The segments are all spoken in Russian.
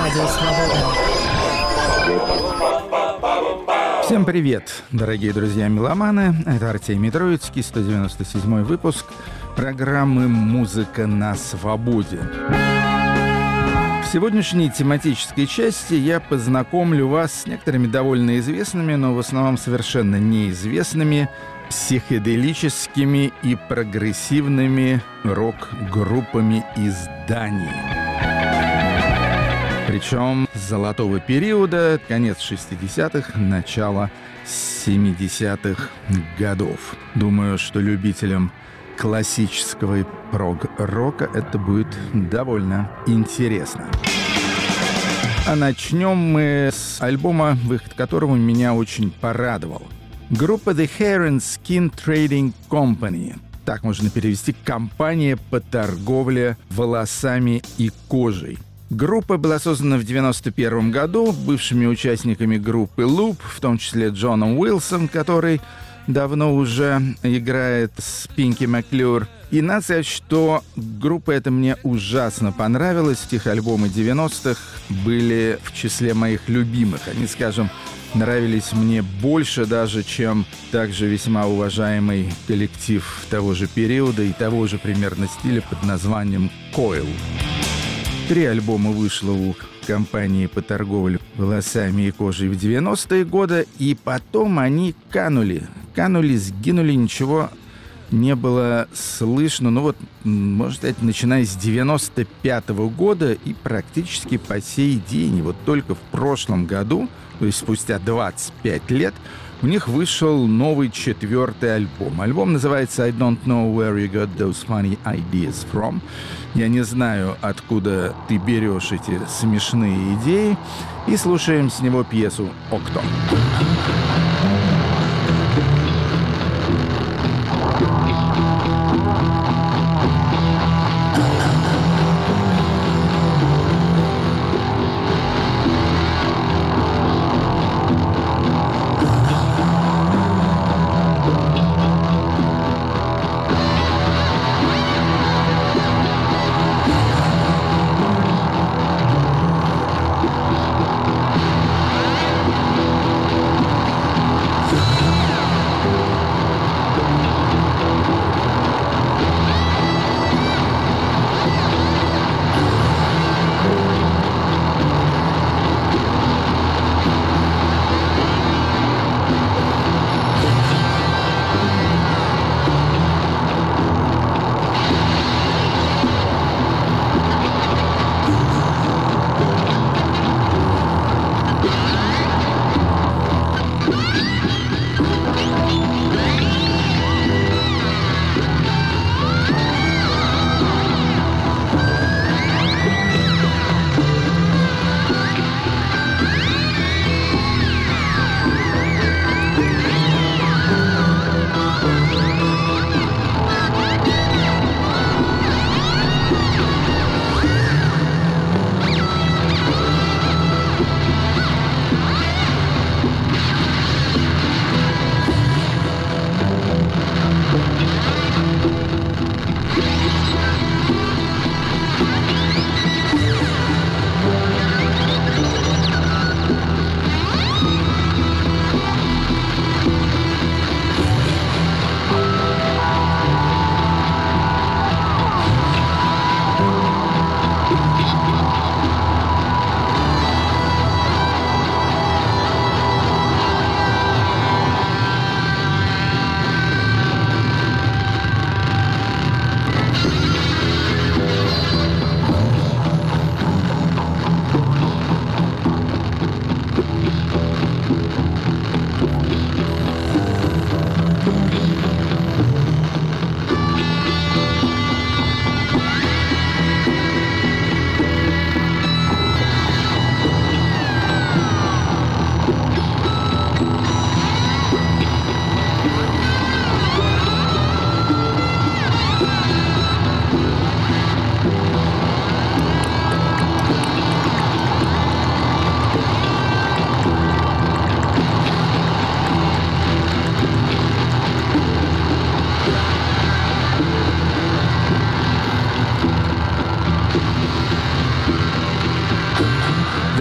Радио Свобода. Всем привет, дорогие друзья-меломаны. Это Артемий Троицкий, 197-й выпуск программы «Музыка на свободе». В сегодняшней тематической части я познакомлю вас с некоторыми довольно известными, но в основном совершенно неизвестными психоделическими и прогрессивными рок-группами из Дании. Причем с золотого периода, конец 60-х, начало 70-х годов. Думаю, что любителям классического и прог-рока это будет довольно интересно. А начнем мы с альбома, выход которого меня очень порадовал. Группа The Hair and Skin Trading Company. Так можно перевести: компания по торговле волосами и кожей. Группа была создана в 1991 году бывшими участниками группы Loop, в том числе Джоном Уилсом, который давно уже играет с Пинки Маклюр. И надо сказать, что группа эта мне ужасно понравилась. Их альбомы 90-х были в числе моих любимых. Они, скажем, нравились мне больше даже, чем также весьма уважаемый коллектив того же периода и того же примерно стиля под названием Coil. 3 альбома вышло у компании по торговле волосами и кожей в 90-е годы, и потом они канули, сгинули, ничего не было слышно. Ну вот, можно сказать, начиная с 95-го года и практически по сей день. И вот только в прошлом году, то есть спустя 25 лет, у них вышел новый 4-й альбом. Альбом называется «I don't know where you got those funny ideas from». Я не знаю, откуда ты берешь эти смешные идеи. И слушаем с него пьесу «Окто».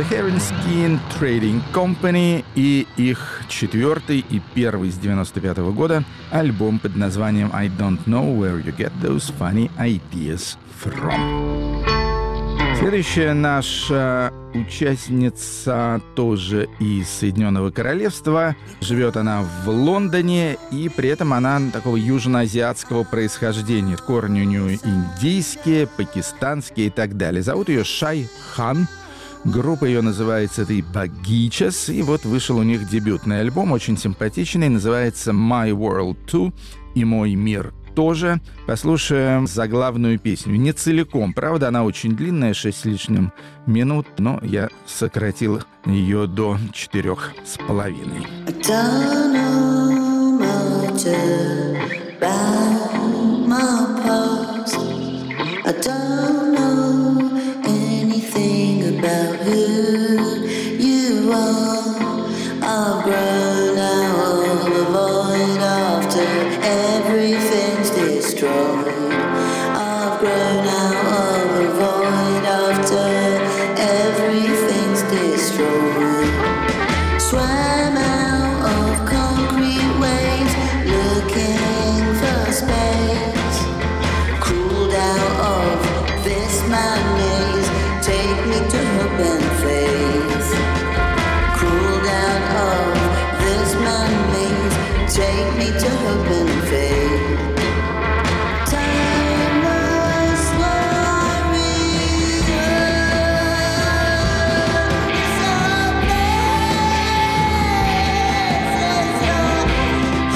Heaven Trading Company и их четвертый и первый с 95 года альбом под названием I Don't Know Where You Get Those Funny Ideas From. Следующая наша участница тоже из Соединенного Королевства. Живет она в Лондоне, и при этом она такого южноазиатского происхождения. Корни у нее индийские, пакистанские и так далее. Зовут ее Шай Хан. Группа ее называется The Bagichas, и вот вышел у них дебютный альбом, очень симпатичный, называется My World 2 и Мой мир тоже. Послушаем заглавную песню. Не целиком, правда, она очень длинная, 6 с лишним минут, но я сократил ее до 4,5. About who you are, I've grown out of a void after everything's destroyed. I've grown out of a void after everything's destroyed. Swam out of concrete waves, looking for space. Crawled out of this man maze. Take me to hope and faith. Crawled out of this man maze. Take me to hope and faith. Timeless warrior, so blessed is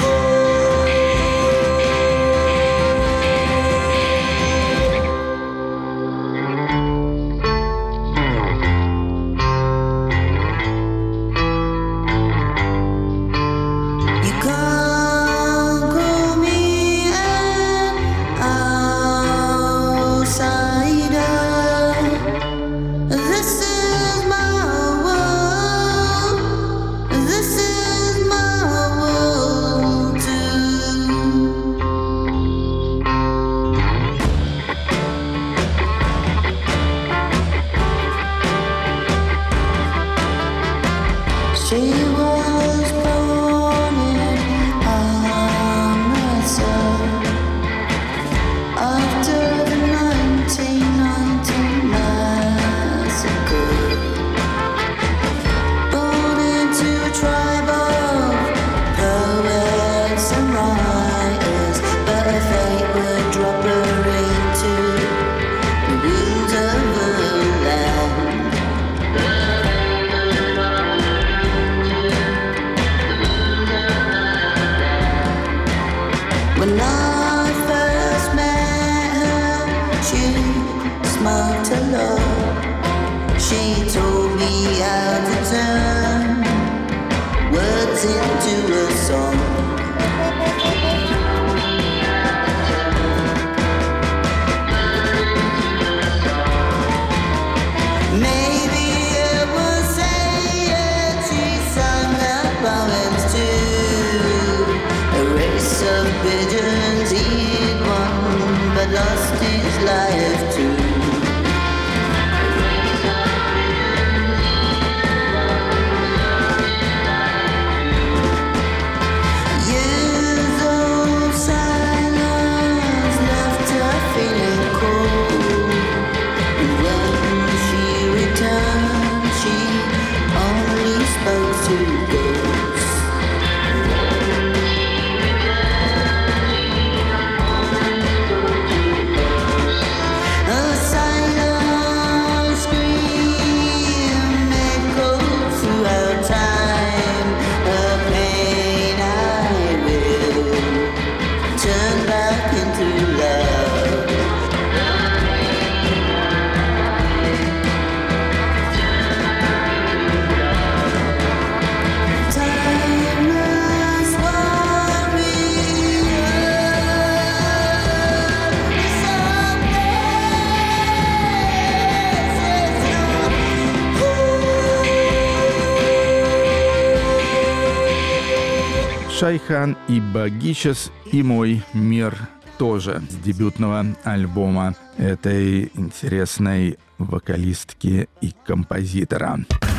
Шай Хан и Bagichas и Мой мир тоже с дебютного альбома этой интересной вокалистки и композитора.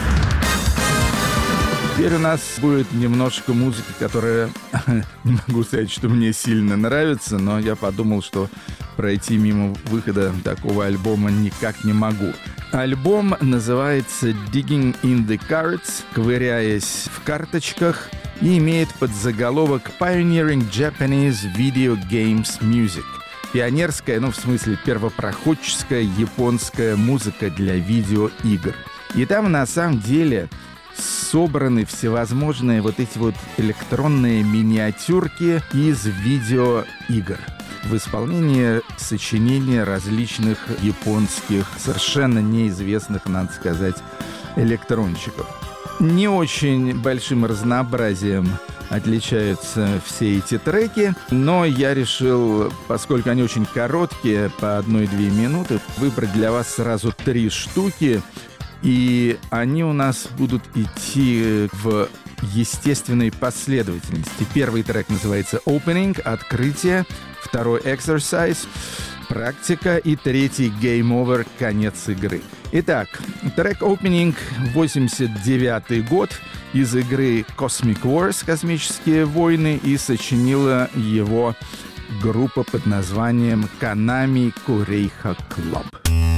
Теперь у нас будет немножко музыки, которая, не могу сказать, что мне сильно нравится, но я подумал, что пройти мимо выхода такого альбома никак не могу. Альбом называется «Digging in the Cards», «Ковыряясь в карточках», и имеет подзаголовок «Pioneering Japanese Video Games Music». Пионерская, в смысле первопроходческая японская музыка для видеоигр. И там на самом деле собраны всевозможные вот эти вот электронные миниатюрки из видеоигр в исполнении сочинения различных японских, совершенно неизвестных, надо сказать, электронщиков. Не очень большим разнообразием отличаются все эти треки, но я решил, поскольку они очень короткие, по 1-2 минуты, выбрать для вас сразу 3 штуки. И они у нас будут идти в естественной последовательности. Первый трек называется «Opening», «Открытие», второй «Exercise», «Практика» и третий «Game Over», «Конец игры». Итак, трек «Opening», 89 год, из игры Cosmic Wars, «Космические войны», и сочинила его группа под названием Konami Kureiha Club.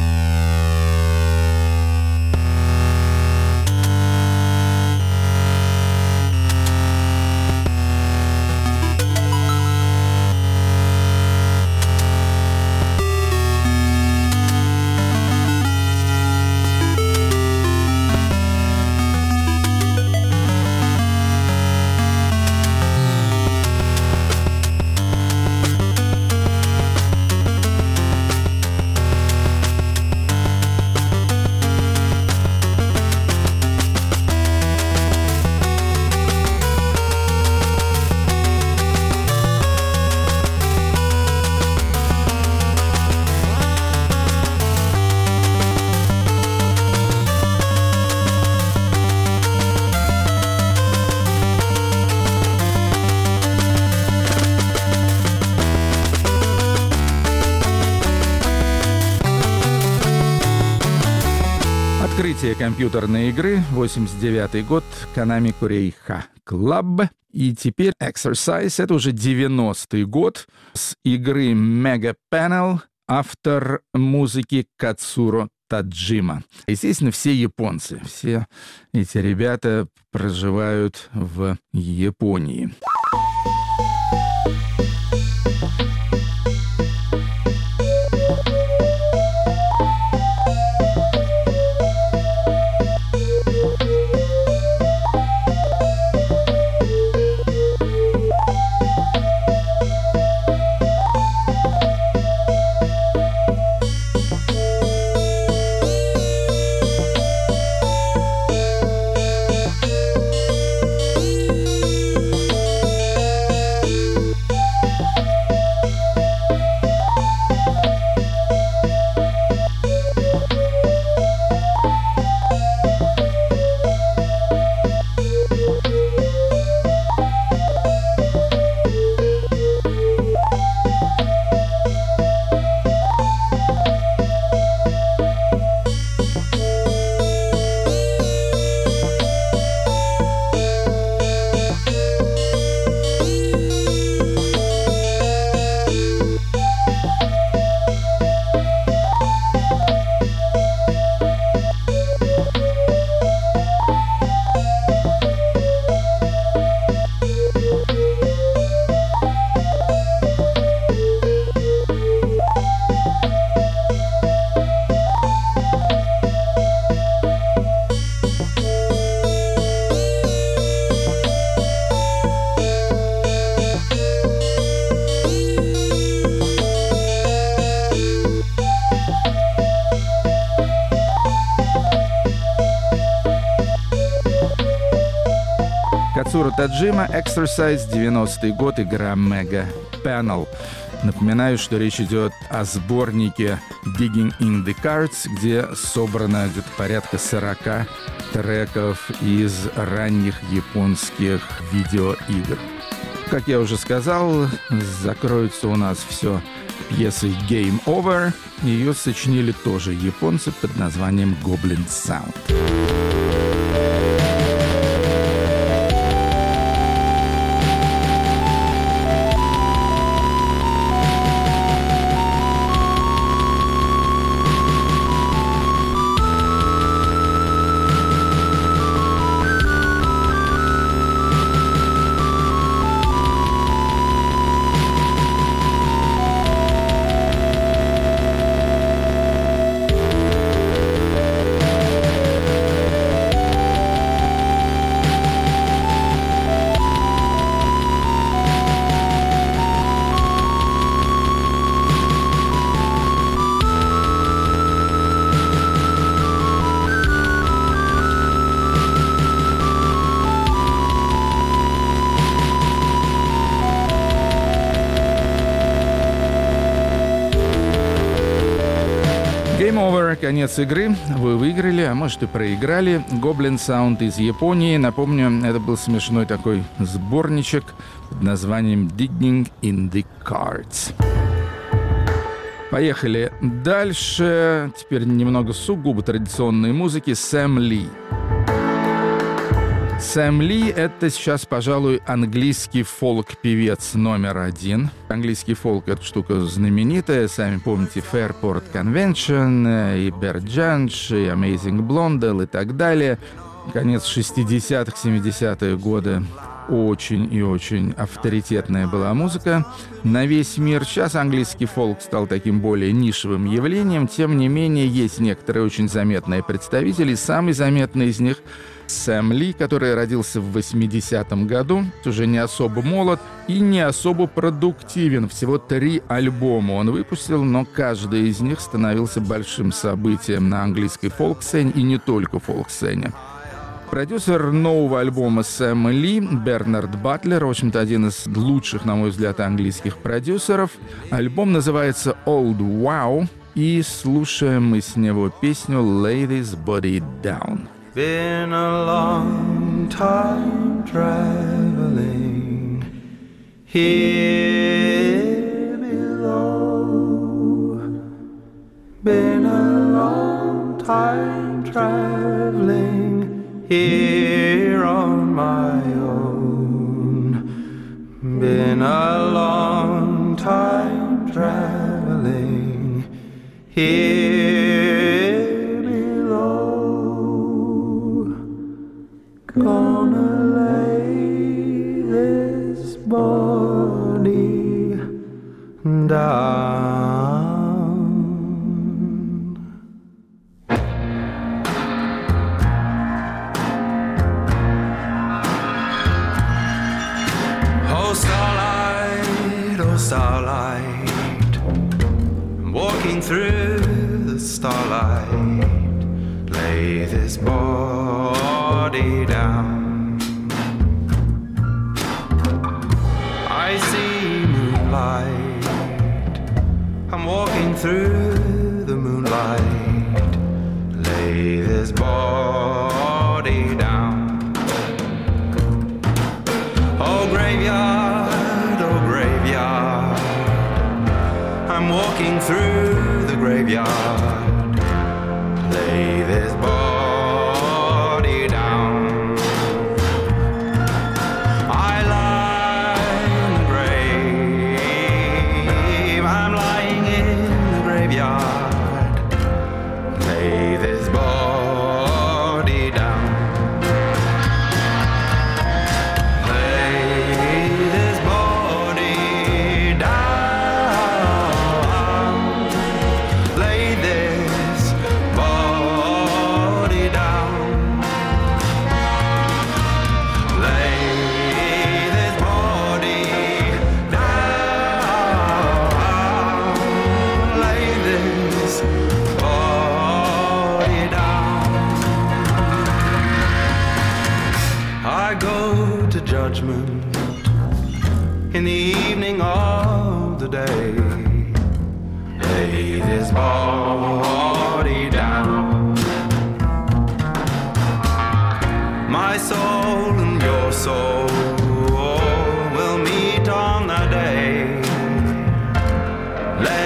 Открытие компьютерной игры, 89 год, Konami Kureiha Club. И теперь Exercise, это уже 90-й год, с игры Mega Panel, автор музыки Кацуро Таджима. Естественно, все японцы, все эти ребята проживают в Японии. Кацуро Таджима, Exercise, 90-й год, игра Mega Panel. Напоминаю, что речь идет о сборнике Digging in the Cards, где собрано где-то порядка 40 треков из ранних японских видеоигр. Как я уже сказал, закроется у нас все пьесой Game Over. Ее сочинили тоже японцы под названием Goblin Sound. Game Over, конец игры. Вы выиграли, а может и проиграли. Goblin Sound из Японии. Напомню, это был смешной такой сборничек под названием Digging in the Cards. Поехали дальше. Теперь немного сугубо традиционной музыки. Сэм Ли. Сэм Ли — это сейчас, пожалуй, английский фолк-певец номер один. Английский фолк — это штука знаменитая. Сами помните Fairport Convention, и Берджанш, и Amazing Blondell и так далее. Конец 60-х, 70-е годы. Очень и очень авторитетная была музыка на весь мир. Сейчас английский фолк стал таким более нишевым явлением. Тем не менее, есть некоторые очень заметные представители. Самый заметный из них — Сэм Ли, который родился в 80-м году, уже не особо молод и не особо продуктивен. Всего 3 альбома он выпустил, но каждый из них становился большим событием на английской фолк-сцене и не только фолк-сцене. Продюсер нового альбома Сэма Ли, Бернард Батлер, в общем-то, один из лучших, на мой взгляд, английских продюсеров. Альбом называется Old Wow, и слушаем мы с него песню Lay This Body Down. Been a long time traveling here below. Been a long time traveling here on my own. Been a long time traveling here below. Gonna lay this body down. Oh starlight, oh starlight, I'm walking through the starlight. Lay this body down. I see moonlight. I'm walking through the moonlight. Lay this body down. Oh graveyard, oh graveyard, I'm walking through the graveyard. Lay this body down. I lie in the grave. I'm lying in the graveyard. Lay this body down. Lay this body down. Lay this body down. Lay this body down. Lay this body down. I go to judgment in the evening of the day. Lay this body down. My soul and your soul will meet on that day.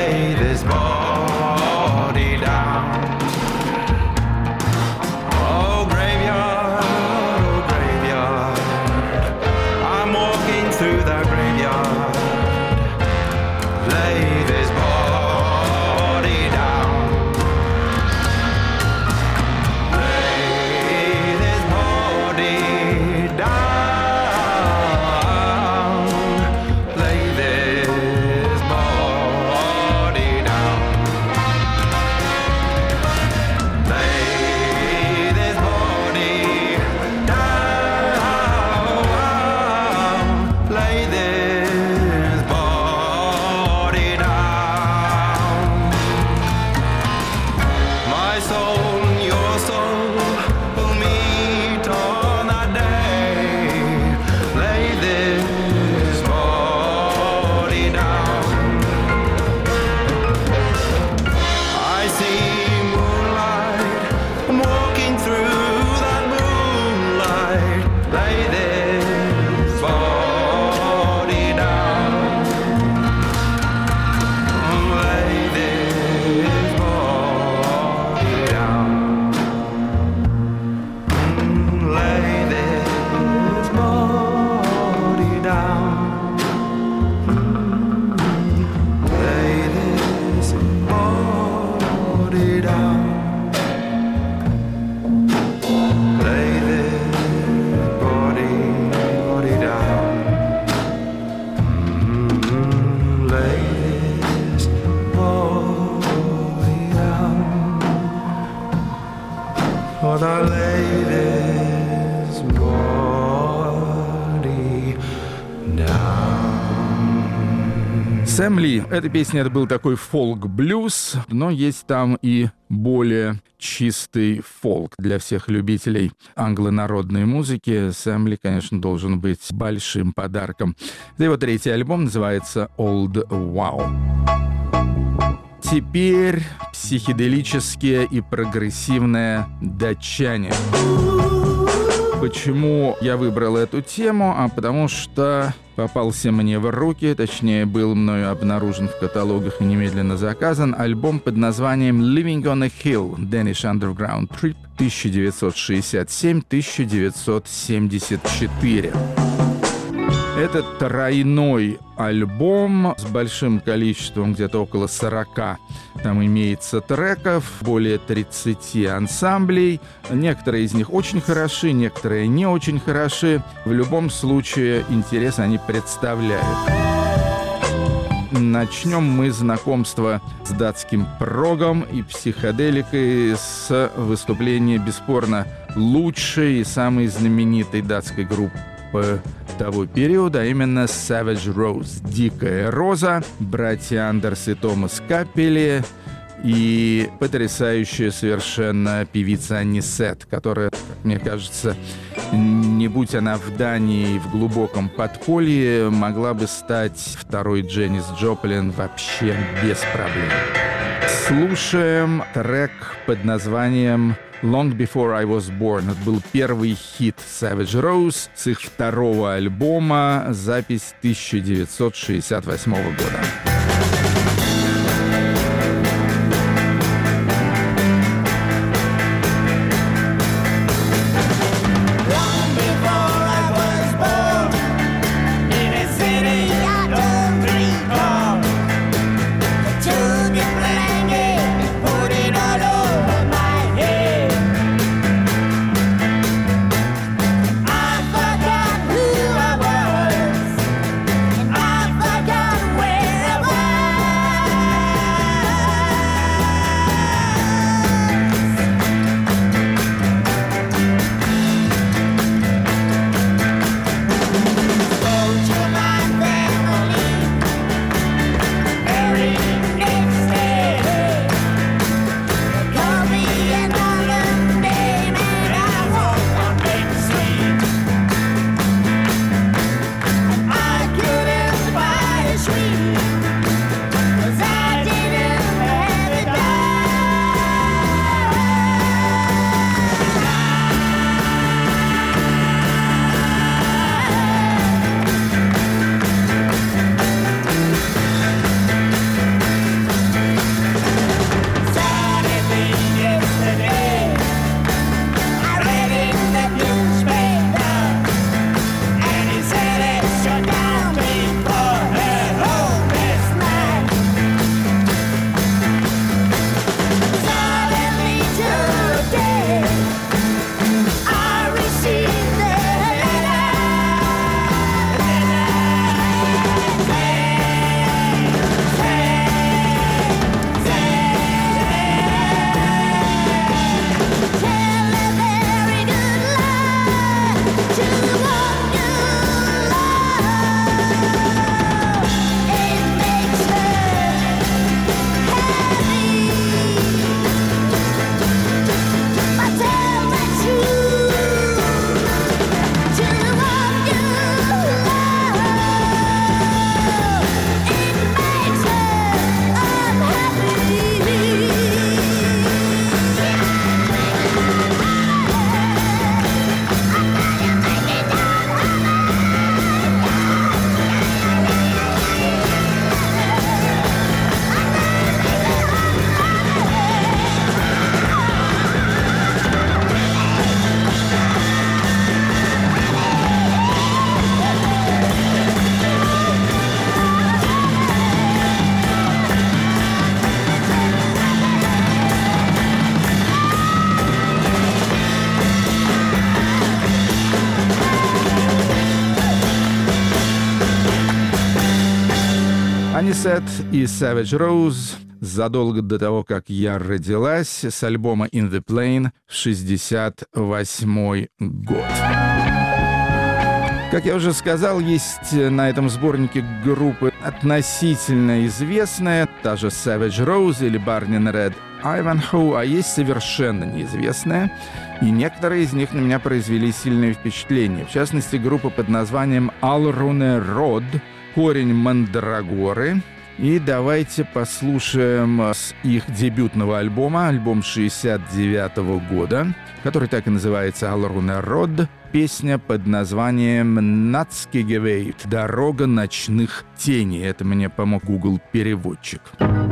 Сэм Ли. Эта песня, это был такой фолк-блюз, но есть там и более чистый фолк. Для всех любителей англонародной музыки Сэм Ли, конечно, должен быть большим подарком. Это его третий альбом, называется «Old Wow». Теперь психоделические и прогрессивные датчане. Почему я выбрал эту тему? Потому что попался мне в руки, точнее, был мною обнаружен в каталогах и немедленно заказан альбом под названием «Living on a Hill» Danish Underground Trip 1967-1974. Это тройной альбом с большим количеством, где-то около 40. Там имеется треков, более 30 ансамблей. Некоторые из них очень хороши, некоторые не очень хороши. В любом случае, интерес они представляют. Начнем мы знакомство с датским прогом и психоделикой с выступления бесспорно лучшей и самой знаменитой датской группы того периода, а именно Savage Rose, Дикая Роза, братья Андерс и Томас Каппели и потрясающая совершенно певица Анисет, которая, как мне кажется, не будь она в Дании в глубоком подполье, могла бы стать второй Дженнис Джоплин вообще без проблем. Слушаем трек под названием «Long Before I Was Born». Это был первый хит Savage Rose с их второго альбома, запись 1968 года. Анисет и Savage Rose задолго до того, как я родилась, с альбома In the Plane в 1968 год. Как я уже сказал, есть на этом сборнике группы относительно известные, та же Savage Rose или Burning Red Ivanhoe, а есть совершенно неизвестные, и некоторые из них на меня произвели сильное впечатление. В частности, группа под названием Alrune Rod, корень мандрагоры. И давайте послушаем с их дебютного альбома, альбом 69-го года, который так и называется Alrune Rod, песня под названием «Nattskygeveit» — «Дорога ночных теней». Это мне помог Google-переводчик.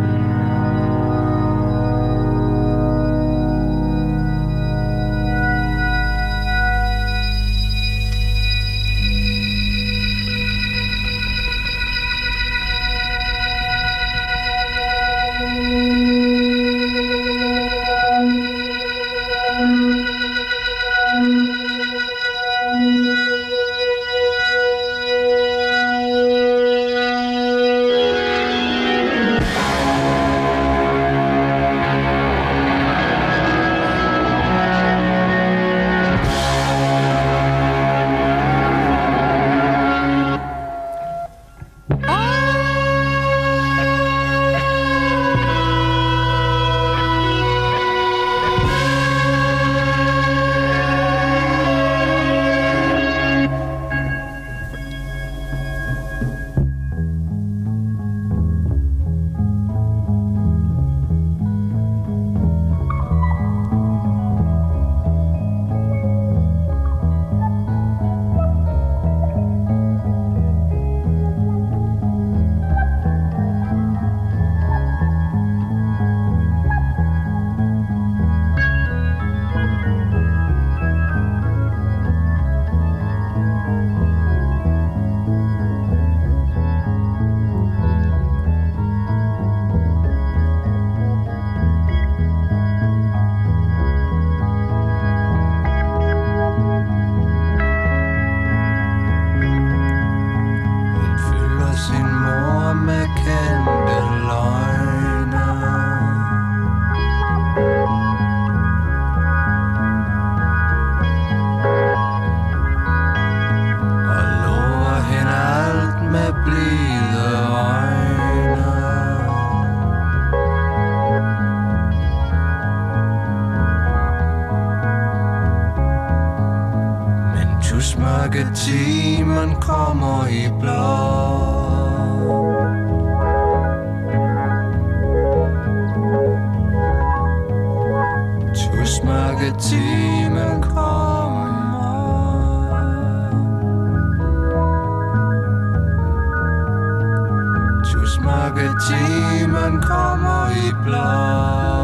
Timen kommer i blå. Tusmørketimen kommer. Tusmørketimen kommer i blå.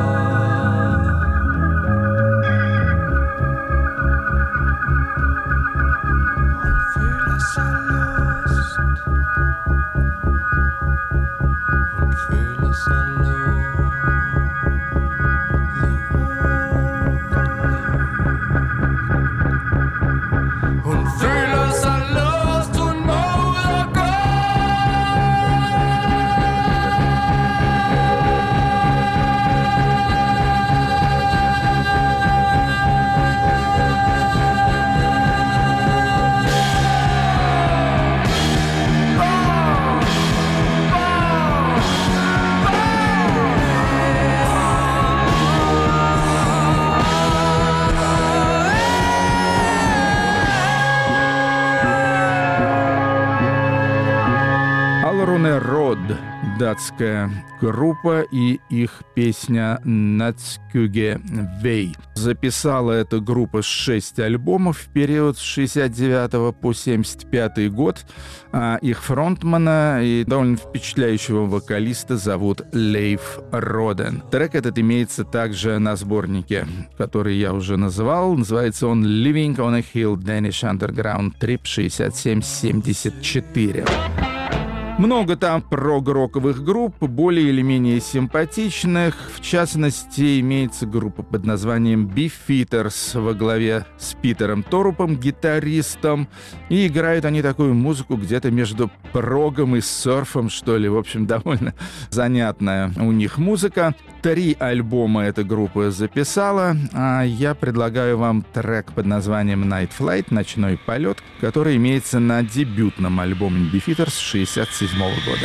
Датская группа и их песня «Nattskygeveit». Записала эта группа 6 альбомов в период с 69 по 75 год. А их фронтмана и довольно впечатляющего вокалиста зовут Лейф Роден. Трек этот имеется также на сборнике, который я уже называл. Называется он «Living on a Hill Danish Underground Trip 67-74». Много там прог-роковых групп, более или менее симпатичных. В частности, имеется группа под названием Beefeaters во главе с Питером Торупом, гитаристом. И играют они такую музыку где-то между прогом и серфом, что ли. В общем, довольно занятная у них музыка. 3 альбома эта группа записала, а я предлагаю вам трек под названием Night Flight, «Ночной полет», который имеется на дебютном альбоме Beefeaters 1967 года.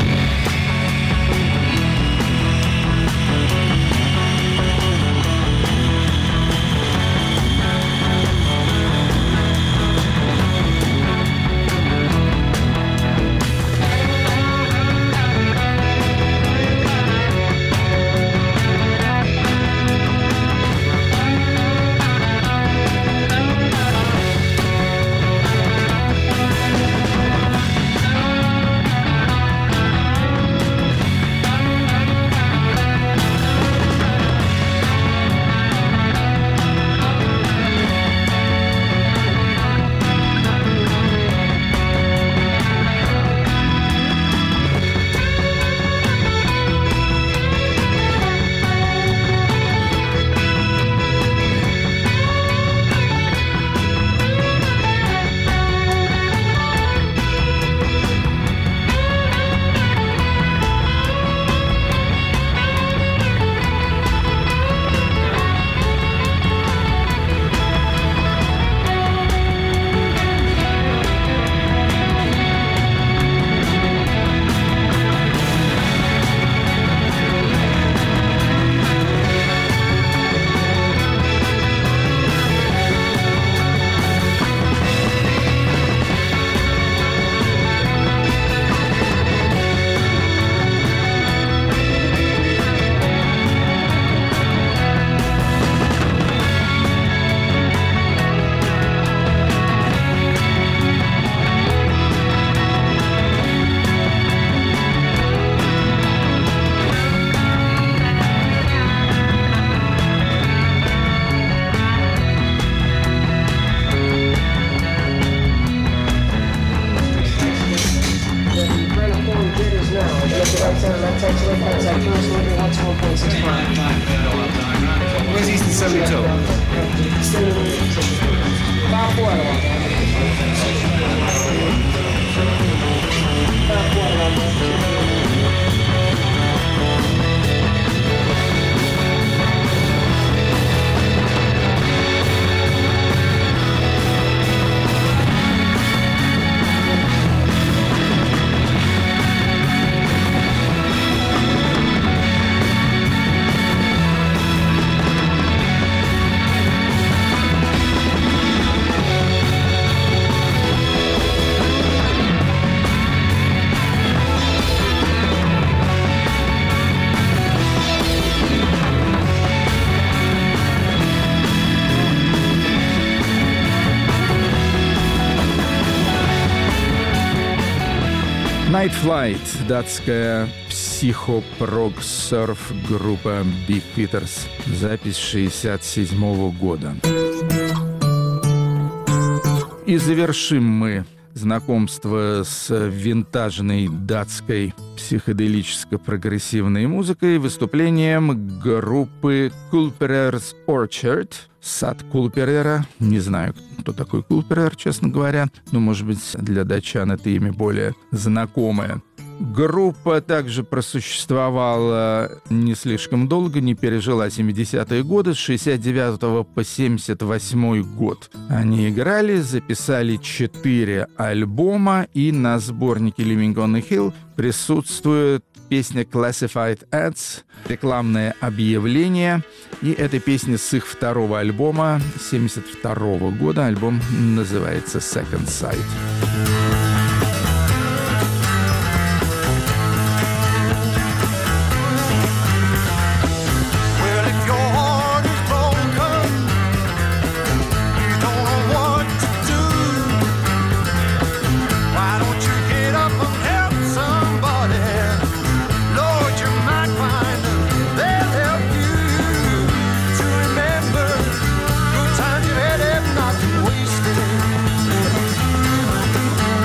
Where's Eastern 72? Night Flight, датская психо-прог-серф группа Beefeaters, запись 1967 года. И завершим мы знакомство с винтажной датской психоделическо-прогрессивной музыкой выступлением группы Culperer's Orchard, сад Кулперера. Не знаю, кто такой Кулперер, честно говоря, но, может быть, для датчан это имя более знакомое. Группа также просуществовала не слишком долго, не пережила 70-е годы, с 69 по 78 год. Они играли, записали 4 альбома, и на сборнике Living on a Hill присутствует песня Classified Ads, рекламное объявление, и эта песня с их второго альбома 72 года. Альбом называется Second Sight. Wasted.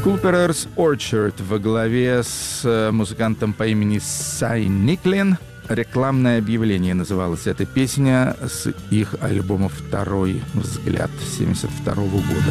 Cooper's Orchard во главе с музыкантом по имени Сай Никлин. Рекламное объявление называлась эта песня с их альбома «Второй взгляд» 1972 года.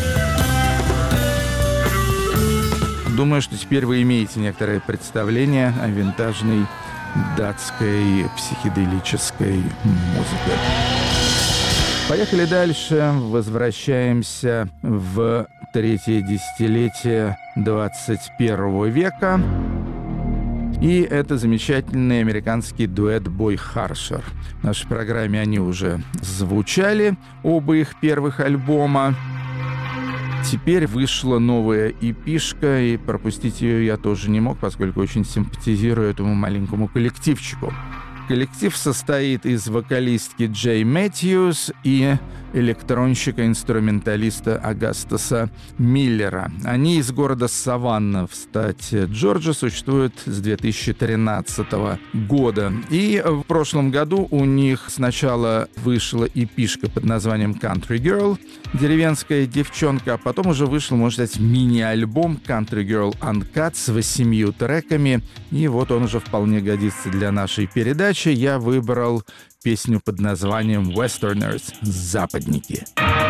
Думаю, что теперь вы имеете некоторое представление о винтажной датской психоделической музыке. Поехали дальше. Возвращаемся в третье десятилетие 21 века. И это замечательный американский дуэт Boy Harsher. В нашей программе они уже звучали, оба их первых альбома. Теперь вышла новая эпишка, и пропустить ее я тоже не мог, поскольку очень симпатизирую этому маленькому коллективчику. Коллектив состоит из вокалистки Джей Мэтьюс и электронщика-инструменталиста Агастаса Миллера. Они из города Саванна в штате Джорджия, существуют с 2013 года. И в прошлом году у них сначала вышла эпишка под названием Country Girl, деревенская девчонка, а потом уже вышел, можно сказать, мини-альбом Country Girl Uncut с 8 треками. И вот он уже вполне годится для нашей передачи. Я выбрал песню под названием «Westerners» — «Западники».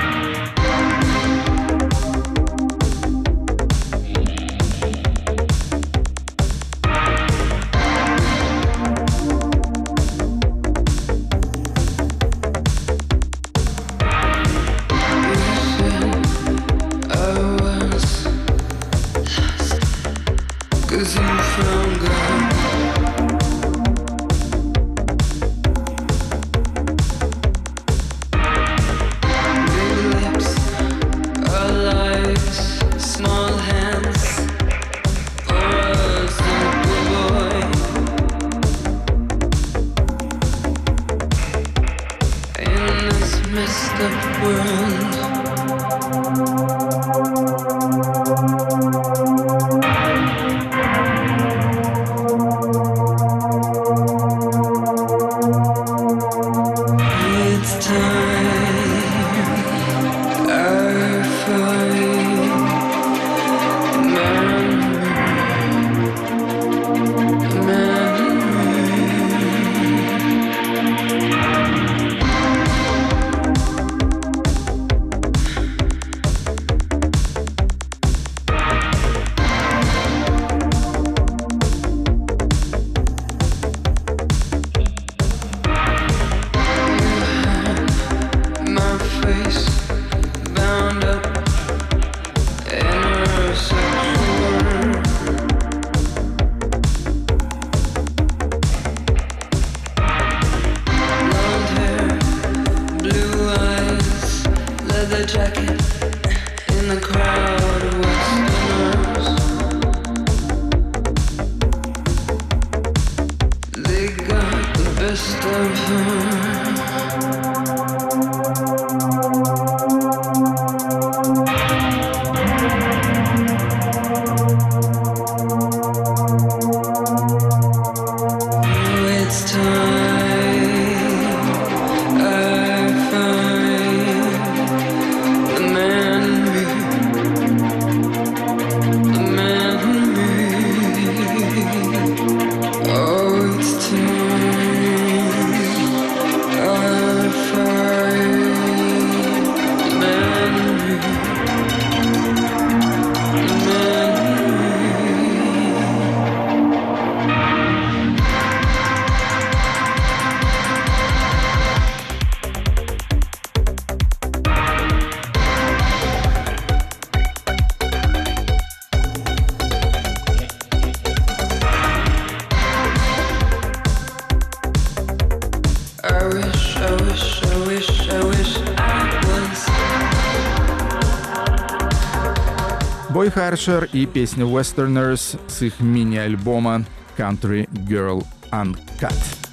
Boy Harsher и песня Westerners с их мини-альбома Country Girl Uncut.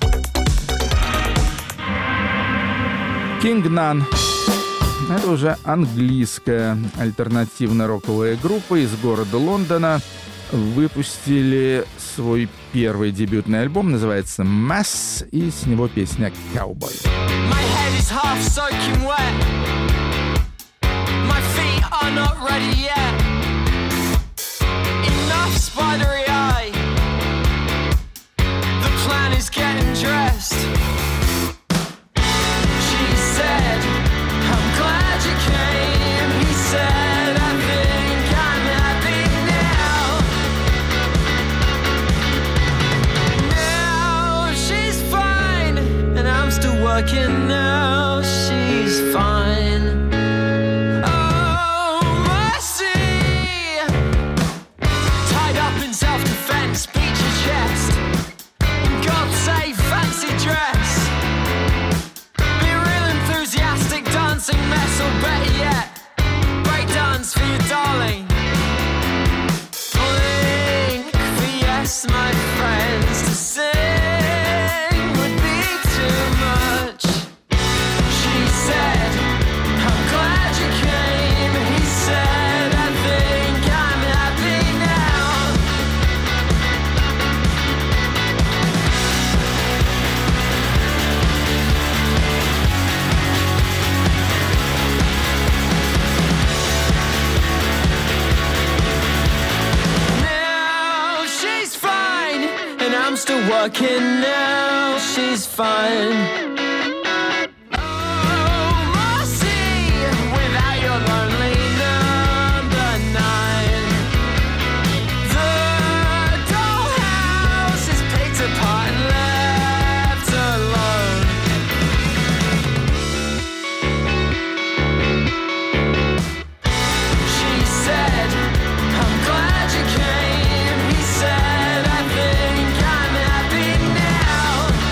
King Nun — это уже английская альтернативно-роковая группа из города Лондона. Выпустили свой первый дебютный альбом, называется Mass, и с него песня Cowboy. My head is half soaking wet. My feet are not ready yet. working now, she's fine. Oh, Marcy, without your lonely number 9. The dollhouse is picked apart and left alone. She said, I'm glad you came. He said, I think I'm happy now.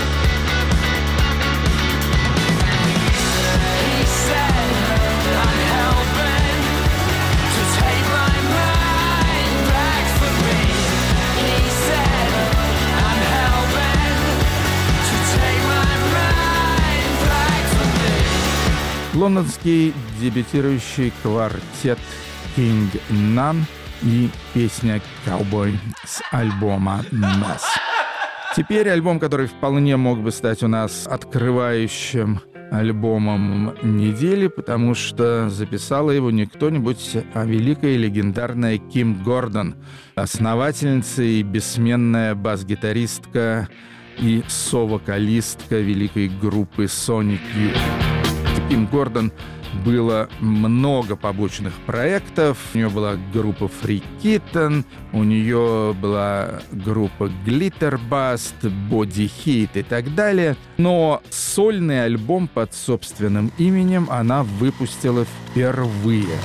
He said, I'm helping to take my mind back for me. He said, I'm helping to take my mind back for me. Лондонский дебютирующий квартет King Nun и песня «Cowboy» с альбома «Mess». Теперь альбом, который вполне мог бы стать у нас открывающим альбомом недели, потому что записала его не кто-нибудь, а великая легендарная Ким Гордон, основательница и бессменная бас-гитаристка и совокалистка великой группы Sonic Youth. У Ким Гордон было много побочных проектов. У нее была группа Free Kitten, у нее была группа Glitter Bust, Body Heat и так далее. Но сольный альбом под собственным именем она выпустила впервые.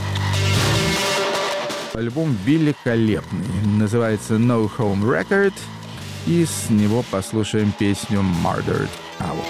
Альбом великолепный. Называется No Home Record. И с него послушаем песню Murdered Out.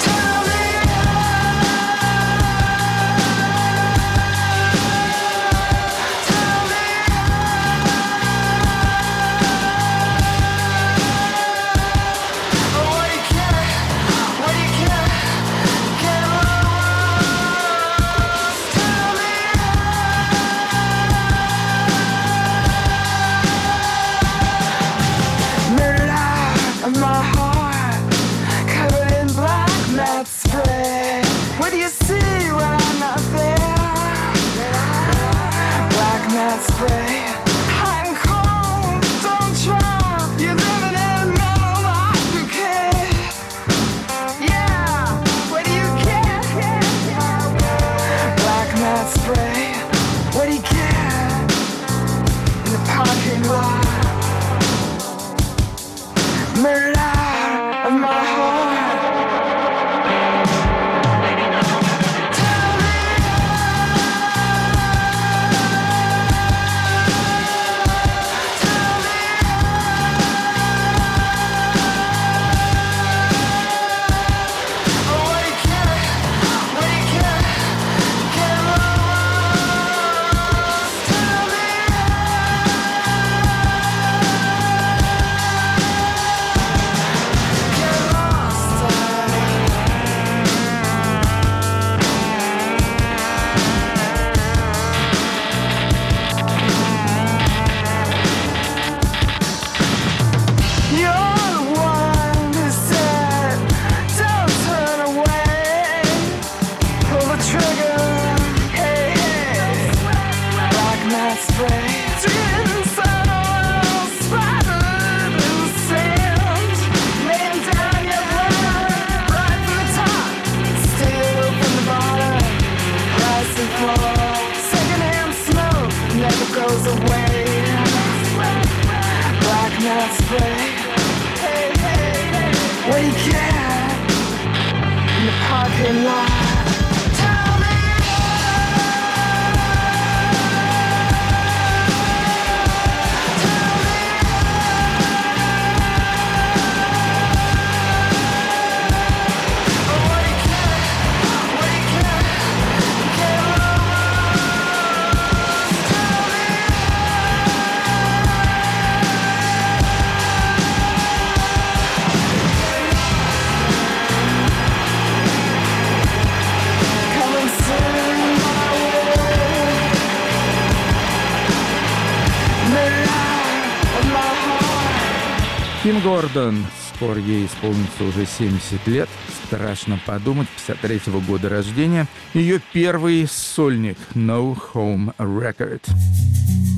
Ким Гордон, скоро ей исполнится уже 70 лет, страшно подумать, 53-го года рождения. Ее первый сольник «No Home Record».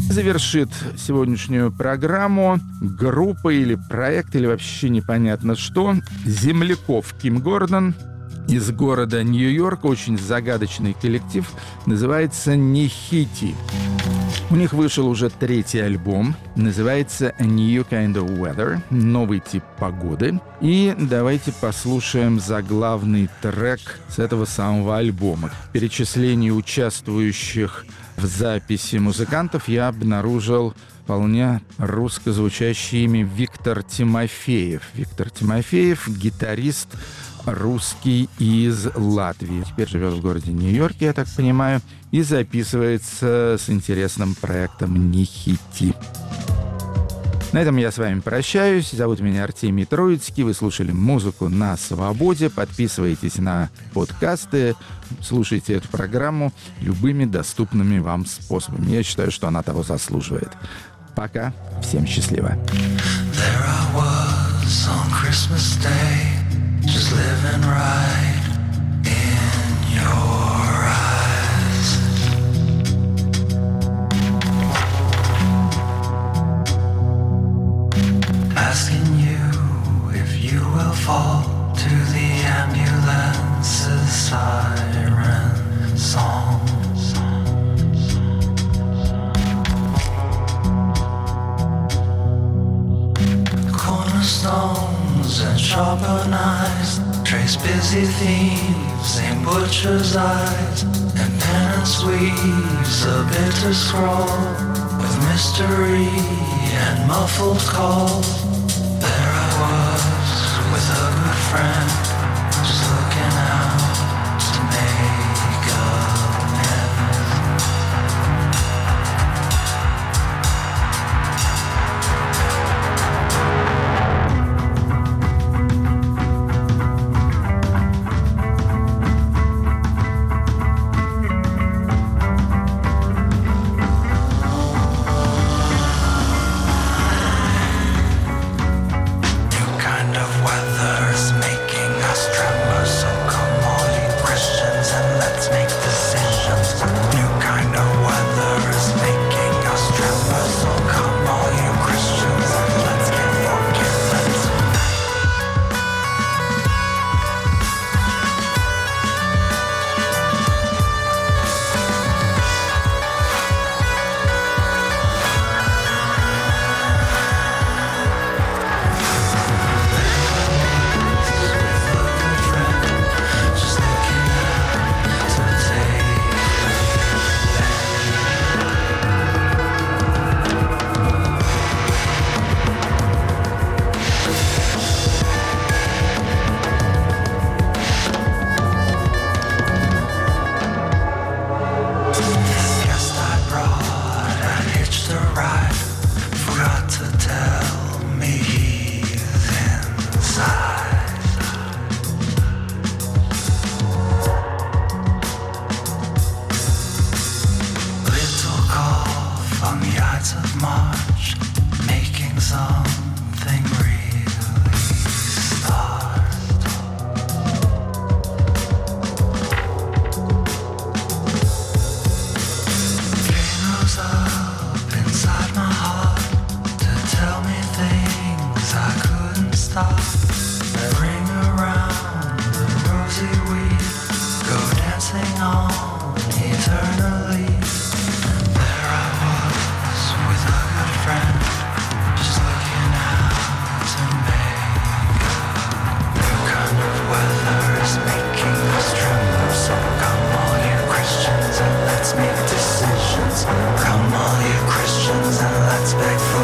Завершит сегодняшнюю программу группа или проект, или вообще непонятно что, земляков Ким Гордон из города Нью-Йорк. Очень загадочный коллектив, называется «Нехити». У них вышел уже 3-й альбом, называется «A New Kind of Weather», новый тип погоды. И давайте послушаем заглавный трек с этого самого альбома. В перечислении участвующих в записи музыкантов я обнаружил вполне русскозвучащее имя Виктор Тимофеев. Виктор Тимофеев, гитарист русский из Латвии. Теперь живет в городе Нью-Йорке, я так понимаю, и записывается с интересным проектом «Нехити». На этом я с вами прощаюсь. Зовут меня Артемий Троицкий. Вы слушали музыку на свободе. Подписывайтесь на подкасты. Слушайте эту программу любыми доступными вам способами. Я считаю, что она того заслуживает. Пока. Всем счастливо. There I was on Christmas Day, just living right in your eyes. Asking you if you will fall to the ambulance's siren song. Cornerstones and sharper knives trace busy thieves in butcher's eyes, and penance weaves a bitter scroll with mystery and muffled call. There I was with a good friend, just looking out to make amends. Come all you Christians and let's beg for